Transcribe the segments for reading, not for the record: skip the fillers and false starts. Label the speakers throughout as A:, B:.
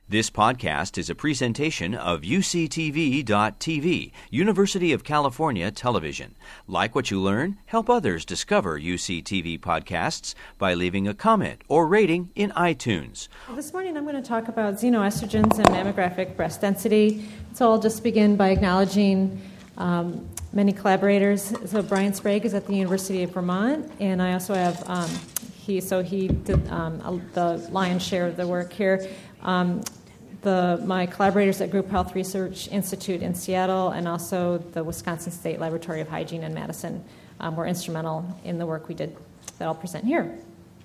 A: This podcast is a presentation of UCTV.tv, University of California Television. Like what you learn? Help others discover UCTV podcasts by leaving a comment or rating in iTunes.
B: Well, this morning I'm going to talk about xenoestrogens and mammographic breast density. So I'll just begin by acknowledging many collaborators. So Brian Sprague is at the University of Vermont, and I also have he did the lion's share of the work here. My collaborators at Group Health Research Institute in Seattle and also the Wisconsin State Laboratory of Hygiene in Madison were instrumental in the work we did that I'll present here.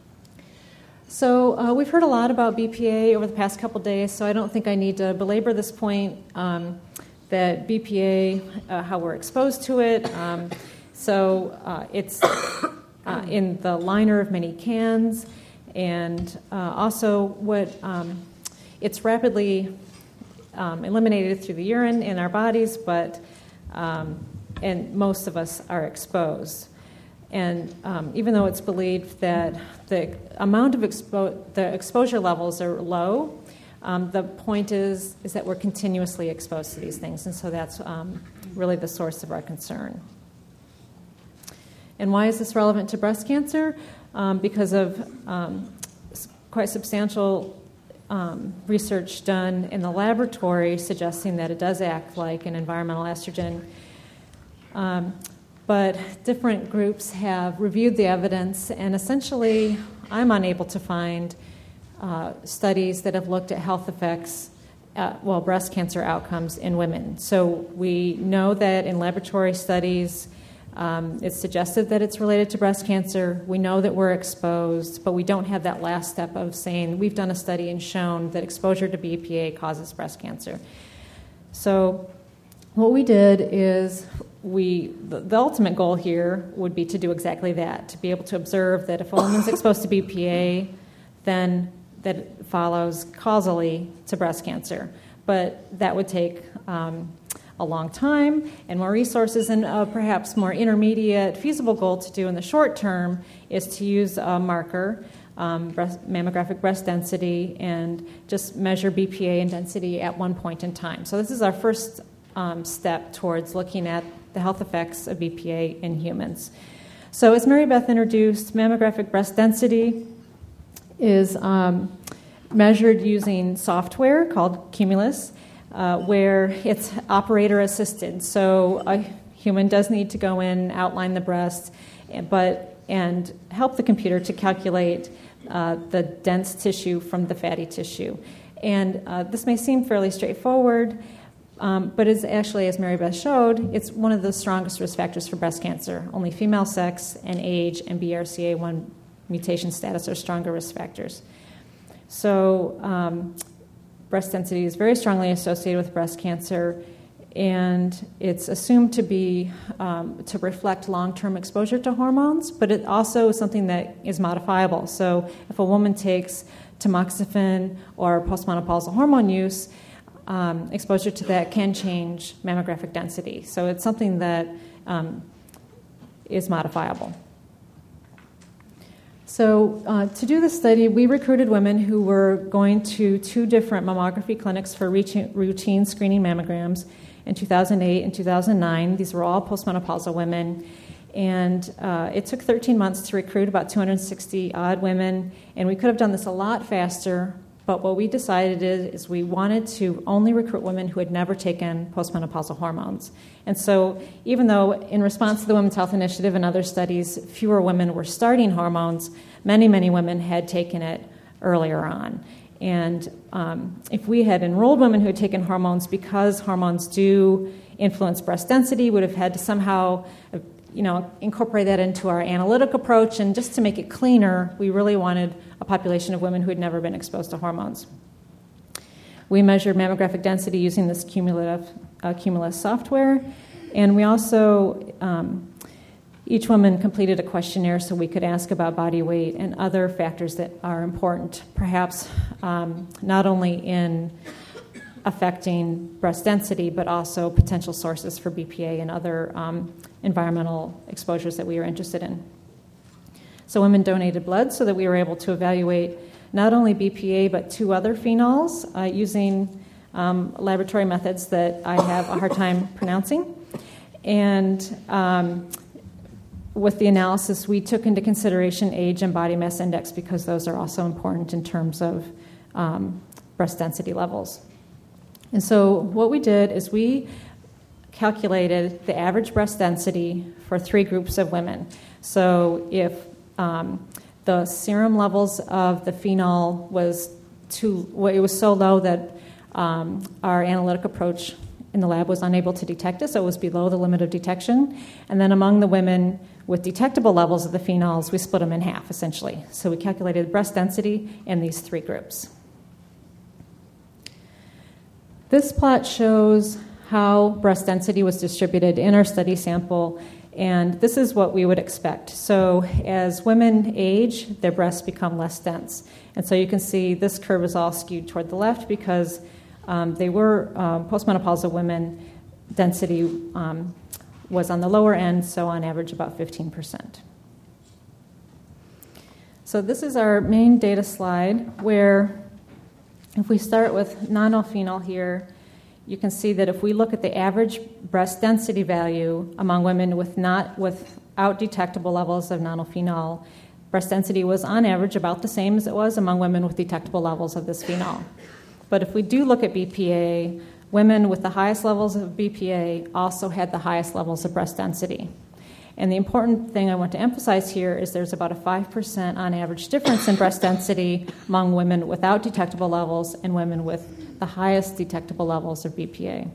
B: So we've heard a lot about BPA over the past couple days, so I don't think I need to belabor this point that BPA, how we're exposed to it. It's in the liner of many cans, and also what... It's rapidly eliminated through the urine in our bodies, and most of us are exposed. And even though it's believed that the amount of the exposure levels are low, the point is that we're continuously exposed to these things, and so that's really the source of our concern. And why is this relevant to breast cancer? Because of quite substantial research done in the laboratory suggesting that it does act like an environmental estrogen. But different groups have reviewed the evidence, and essentially I'm unable to find studies that have looked at health effects, breast cancer outcomes in women. So we know that in laboratory studies, it's suggested that it's related to breast cancer. We know that we're exposed, but we don't have that last step of saying we've done a study and shown that exposure to BPA causes breast cancer. So what we did is the ultimate goal here would be to do exactly that, to be able to observe that if a woman's exposed to BPA, then that follows causally to breast cancer. But that would take a long time and more resources, and perhaps more intermediate feasible goal to do in the short term is to use a marker, mammographic breast density, and just measure BPA and density at one point in time. So this is our first step towards looking at the health effects of BPA in humans. So as Mary Beth introduced, mammographic breast density is measured using software called Cumulus, where it's operator assisted. So a human does need to go in, outline the breast, and help the computer to calculate the dense tissue from the fatty tissue. And this may seem fairly straightforward, but it's actually, as Mary Beth showed, it's one of the strongest risk factors for breast cancer. Only female sex and age and BRCA1 mutation status are stronger risk factors. So breast density is very strongly associated with breast cancer, and it's assumed to be to reflect long-term exposure to hormones, but it also is something that is modifiable. So if a woman takes tamoxifen or postmenopausal hormone use, exposure to that can change mammographic density. So it's something that is modifiable. So to do this study, we recruited women who were going to 2 different mammography clinics for routine screening mammograms in 2008 and 2009. These were all postmenopausal women. And it took 13 months to recruit about 260-odd women. And we could have done this a lot faster, but what we decided is we wanted to only recruit women who had never taken postmenopausal hormones. And so even though in response to the Women's Health Initiative and other studies, fewer women were starting hormones, many, many women had taken it earlier on. And if we had enrolled women who had taken hormones because hormones do influence breast density, would have had to somehow incorporate that into our analytic approach. And just to make it cleaner, we really wanted a population of women who had never been exposed to hormones. We measured mammographic density using this Cumulus software, and we also, each woman completed a questionnaire so we could ask about body weight and other factors that are important, perhaps not only in affecting breast density, but also potential sources for BPA and other environmental exposures that we are interested in. So women donated blood so that we were able to evaluate not only BPA but 2 other phenols using laboratory methods that I have a hard time pronouncing. And with the analysis, we took into consideration age and body mass index because those are also important in terms of breast density levels. And so what we did is we calculated the average breast density for 3 groups of women. So if the serum levels of the phenol was it was so low that our analytic approach in the lab was unable to detect it, so it was below the limit of detection. And then among the women with detectable levels of the phenols, we split them in half, essentially. So we calculated breast density in these 3 groups. This plot shows how breast density was distributed in our study sample, and this is what we would expect. So as women age, their breasts become less dense. And so you can see this curve is all skewed toward the left because they were postmenopausal women. Density was on the lower end, so on average about 15%. So this is our main data slide where if we start with nonylphenol here, you can see that if we look at the average breast density value among women without detectable levels of nonylphenol, breast density was on average about the same as it was among women with detectable levels of this phenol. But if we do look at BPA, women with the highest levels of BPA also had the highest levels of breast density. And the important thing I want to emphasize here is there's about a 5% on average difference in breast density among women without detectable levels and women with the highest detectable levels of BPA.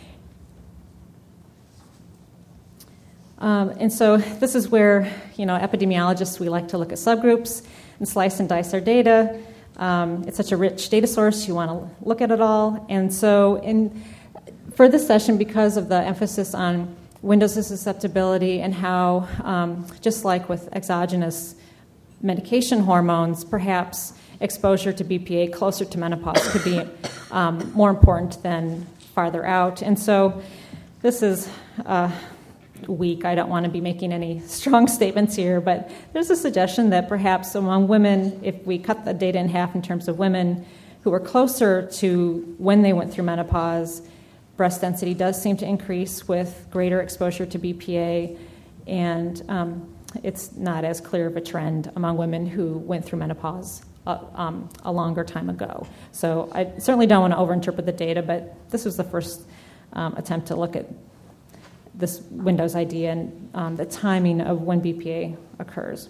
B: And so this is where, epidemiologists, we like to look at subgroups and slice and dice our data. It's such a rich data source, you want to look at it all. And so for this session, because of the emphasis on windows of susceptibility and how, just like with exogenous medication hormones, perhaps exposure to BPA closer to menopause could be more important than farther out. And so this is weak. I don't want to be making any strong statements here, but there's a suggestion that perhaps among women, if we cut the data in half in terms of women who were closer to when they went through menopause, breast density does seem to increase with greater exposure to BPA, and it's not as clear of a trend among women who went through menopause a longer time ago. So I certainly don't want to overinterpret the data, but this was the first attempt to look at this windows idea and the timing of when BPA occurs.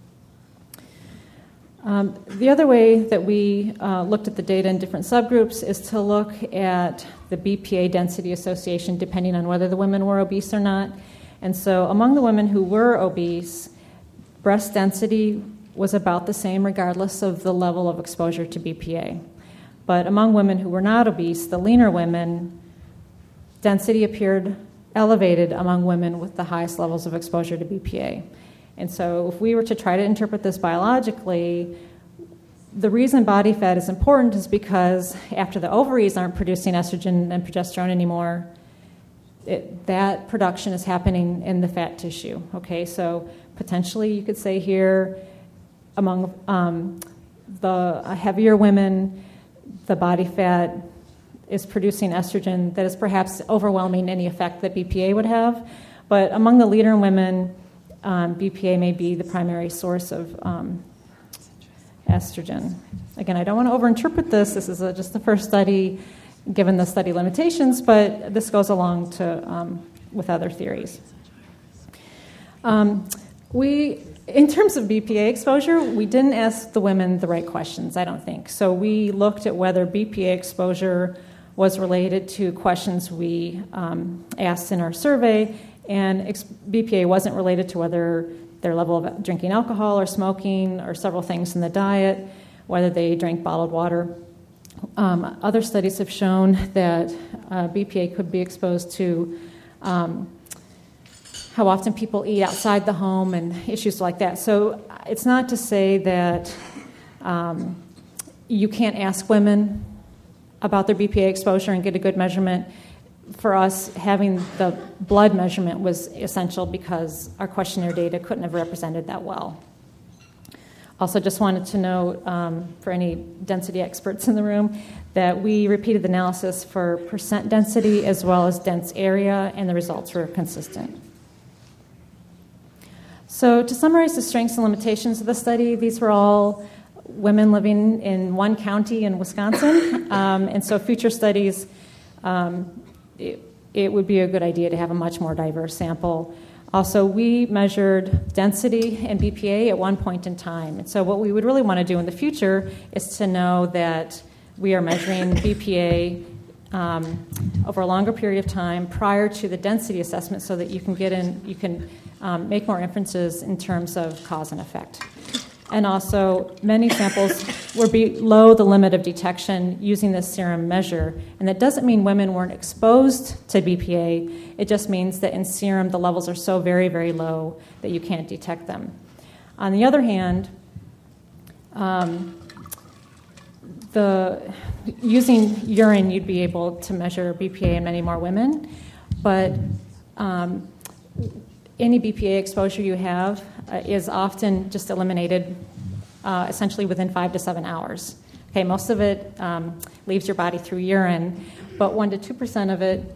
B: The other way that we looked at the data in different subgroups is to look at the BPA density association depending on whether the women were obese or not. And so among the women who were obese, breast density was about the same regardless of the level of exposure to BPA. But among women who were not obese, the leaner women, density appeared elevated among women with the highest levels of exposure to BPA. And so if we were to try to interpret this biologically, the reason body fat is important is because after the ovaries aren't producing estrogen and progesterone anymore, that production is happening in the fat tissue. Okay, so potentially you could say here among the heavier women, the body fat is producing estrogen that is perhaps overwhelming any effect that BPA would have. But among the leaner women, BPA may be the primary source of estrogen. Again, I don't want to overinterpret this. This is just the first study, given the study limitations, but this goes along to with other theories. In terms of BPA exposure, we didn't ask the women the right questions, I don't think. So we looked at whether BPA exposure was related to questions we asked in our survey, and BPA wasn't related to whether their level of drinking alcohol or smoking or several things in the diet, whether they drank bottled water. Other studies have shown that BPA could be exposed to how often people eat outside the home and issues like that. So it's not to say that you can't ask women about their BPA exposure and get a good measurement. For us, having the blood measurement was essential because our questionnaire data couldn't have represented that well. Also, just wanted to note, for any density experts in the room, that we repeated the analysis for percent density as well as dense area, and the results were consistent. So to summarize the strengths and limitations of the study, these were all women living in one county in Wisconsin, and so future studies, it would be a good idea to have a much more diverse sample. Also, we measured density and BPA at one point in time. And so what we would really want to do in the future is to know that we are measuring BPA over a longer period of time prior to the density assessment so that you can make more inferences in terms of cause and effect. And also, many samples were below the limit of detection using this serum measure. And that doesn't mean women weren't exposed to BPA. It just means that in serum, the levels are so very, very low that you can't detect them. On the other hand, using urine, you'd be able to measure BPA in many more women. But any BPA exposure you have is often just eliminated essentially within 5 to 7 hours. Okay, most of it leaves your body through urine, but 1 to 2% of it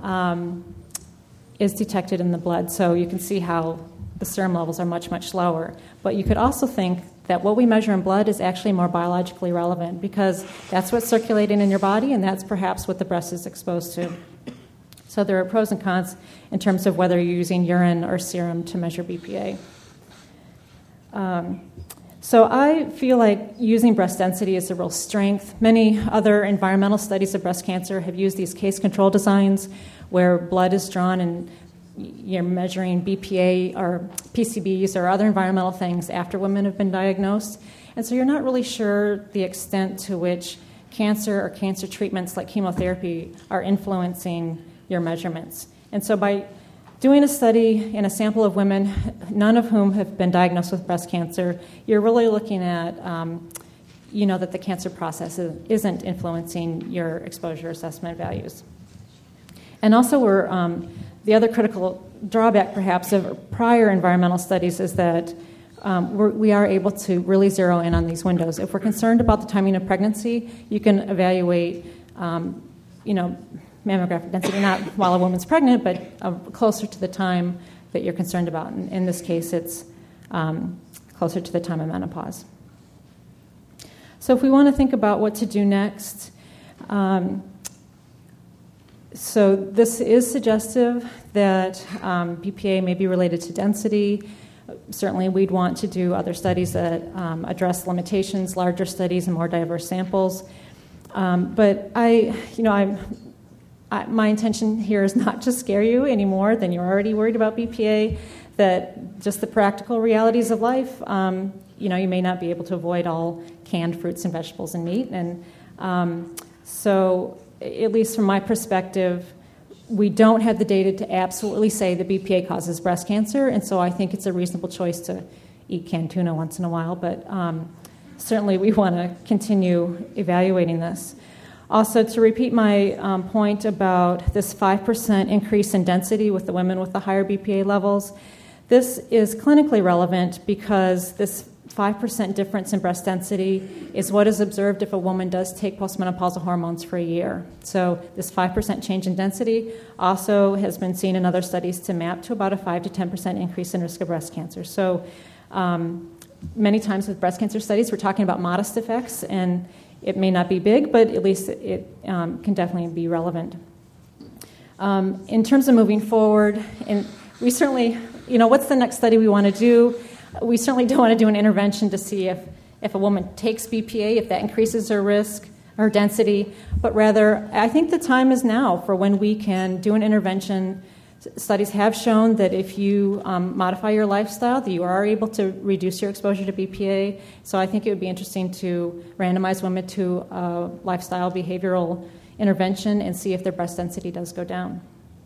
B: is detected in the blood. So you can see how the serum levels are much, much lower. But you could also think that what we measure in blood is actually more biologically relevant because that's what's circulating in your body, and that's perhaps what the breast is exposed to. So there are pros and cons in terms of whether you're using urine or serum to measure BPA. So I feel like using breast density is a real strength. Many other environmental studies of breast cancer have used these case control designs where blood is drawn and you're measuring BPA or PCBs or other environmental things after women have been diagnosed. And so you're not really sure the extent to which cancer or cancer treatments like chemotherapy are influencing your measurements. And so by doing a study in a sample of women, none of whom have been diagnosed with breast cancer, you're really looking at, that the cancer process isn't influencing your exposure assessment values. And also the other critical drawback perhaps of prior environmental studies is that we are able to really zero in on these windows. If we're concerned about the timing of pregnancy, you can evaluate, mammographic density, not while a woman's pregnant, but closer to the time that you're concerned about. And in this case, it's closer to the time of menopause. So if we want to think about what to do next, so this is suggestive that BPA may be related to density. Certainly, we'd want to do other studies that address limitations, larger studies, and more diverse samples. But my intention here is not to scare you any more than you're already worried about BPA, that just the practical realities of life, you may not be able to avoid all canned fruits and vegetables and meat. And so, at least from my perspective, we don't have the data to absolutely say that BPA causes breast cancer, and so I think it's a reasonable choice to eat canned tuna once in a while, but certainly we want to continue evaluating this. Also, to repeat my point about this 5% increase in density with the women with the higher BPA levels, this is clinically relevant because this 5% difference in breast density is what is observed if a woman does take postmenopausal hormones for a year. So this 5% change in density also has been seen in other studies to map to about a 5 to 10% increase in risk of breast cancer. So many times with breast cancer studies, we're talking about modest effects, and it may not be big, but at least it can definitely be relevant. In terms of moving forward, and we certainly, what's the next study we want to do? We certainly don't want to do an intervention to see if a woman takes BPA, if that increases her risk, her density, but rather I think the time is now for when we can do an intervention. Studies have shown that if you modify your lifestyle, that you are able to reduce your exposure to BPA. So I think it would be interesting to randomize women to a lifestyle behavioral intervention and see if their breast density does go down.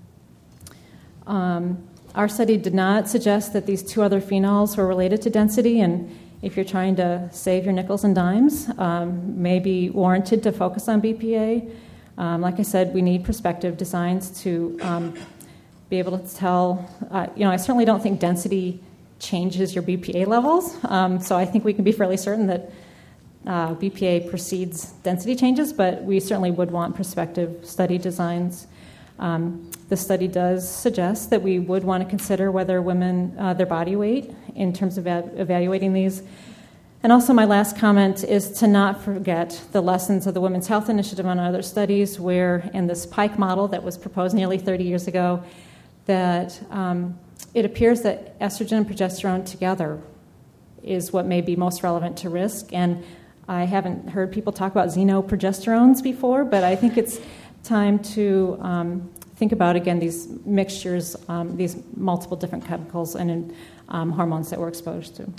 B: Our study did not suggest that these two other phenols were related to density, and if you're trying to save your nickels and dimes, may be warranted to focus on BPA. Like I said, we need prospective designs to be able to tell. I certainly don't think density changes your BPA levels. So I think we can be fairly certain that BPA precedes density changes, but we certainly would want prospective study designs. The study does suggest that we would want to consider whether women, their body weight, in terms of evaluating these. And also my last comment is to not forget the lessons of the Women's Health Initiative and other studies where in this Pike model that was proposed nearly 30 years ago, that it appears that estrogen and progesterone together is what may be most relevant to risk. And I haven't heard people talk about xenoprogesterones before, but I think it's time to think about, again, these mixtures, these multiple different chemicals and hormones that we're exposed to.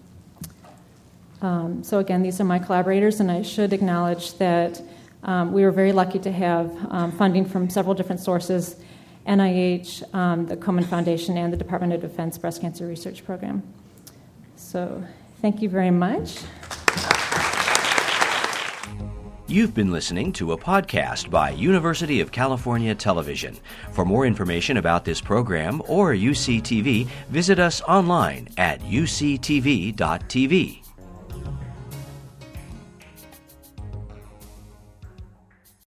B: So again, these are my collaborators, and I should acknowledge that we were very lucky to have funding from several different sources, NIH, the Komen Foundation, and the Department of Defense Breast Cancer Research Program. So thank you very much.
A: You've been listening to a podcast by University of California Television. For more information about this program or UCTV, visit us online at uctv.tv.